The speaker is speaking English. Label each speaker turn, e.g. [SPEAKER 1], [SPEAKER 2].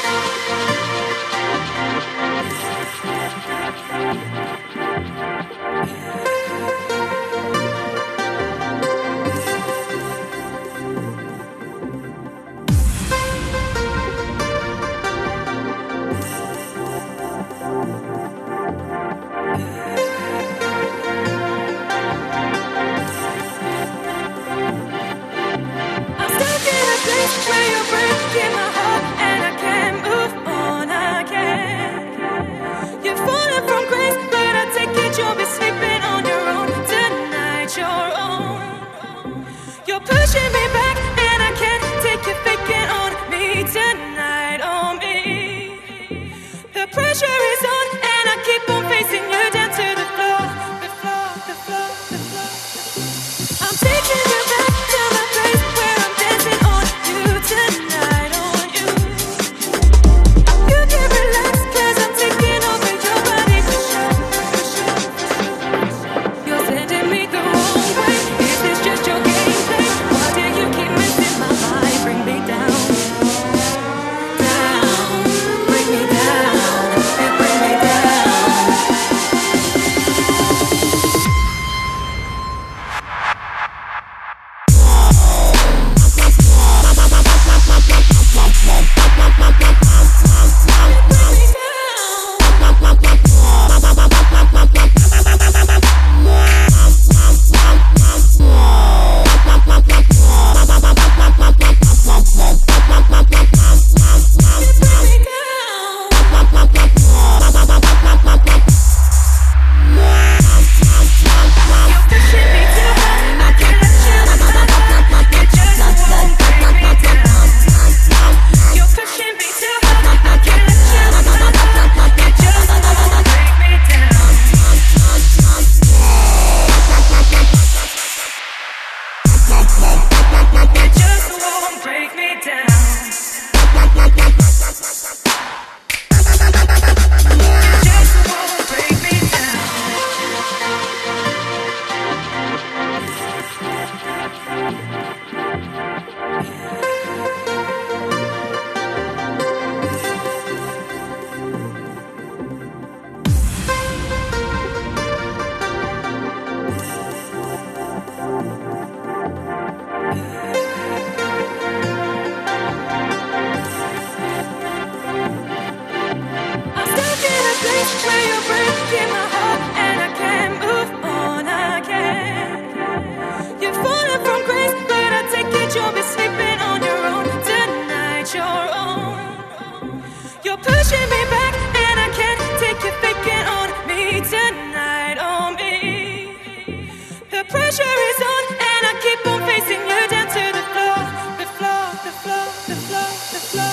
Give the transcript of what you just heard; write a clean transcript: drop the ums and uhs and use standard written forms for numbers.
[SPEAKER 1] Pushing me back, and I can't take you faking on me tonight, on me. The pressure is on, and I keep on facing you down to the floor, the floor, the floor, the floor. I'm taking you back to the place where I'm dancing on you tonight, on you. You can relax, 'cause I'm taking over your body for sure, for sure, for sure. You're sending me the wrong way. Is this just your game? Bring me down, down, bring me down, and bring me down. Where you're breaking my heart, and I can't move on, I can't. You're falling from grace, but I take it you'll be sleeping on your own tonight, your own. You're pushing me back, and I can't take you faking on me tonight, on me. The pressure is on, and I keep on facing you down to the floor, the floor, the floor, the floor, the floor.